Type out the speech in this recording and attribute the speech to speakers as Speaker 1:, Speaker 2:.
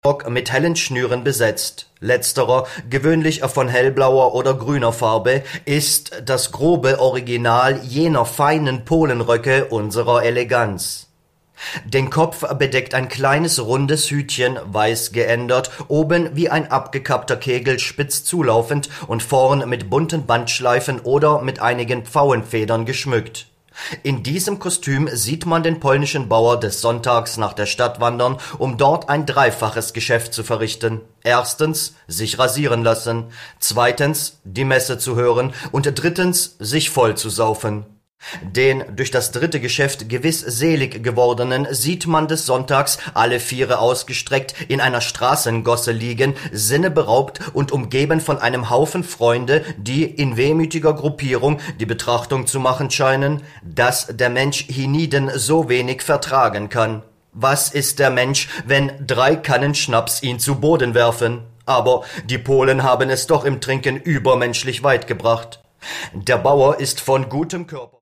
Speaker 1: Rock mit hellen Schnüren besetzt. Letzterer, gewöhnlich von hellblauer oder grüner Farbe, ist das grobe Original jener feinen Polenröcke unserer Eleganz. Den Kopf bedeckt ein kleines rundes Hütchen, weiß geändert, oben wie ein abgekappter Kegel spitz zulaufend und vorn mit bunten Bandschleifen oder mit einigen Pfauenfedern geschmückt. In diesem Kostüm sieht man den polnischen Bauer des Sonntags nach der Stadt wandern, um dort ein dreifaches Geschäft zu verrichten. Erstens, sich rasieren lassen, zweitens, die Messe zu hören und drittens, sich voll zu saufen. Den durch das dritte Geschäft gewiss selig gewordenen sieht man des Sonntags alle Viere ausgestreckt in einer Straßengosse liegen, sinneberaubt und umgeben von einem Haufen Freunde, die in wehmütiger Gruppierung die Betrachtung zu machen scheinen, dass der Mensch hienieden so wenig vertragen kann. Was ist der Mensch, wenn 3 Kannen Schnaps ihn zu Boden werfen? Aber die Polen haben es doch im Trinken übermenschlich weit gebracht. Der Bauer ist von gutem Körper.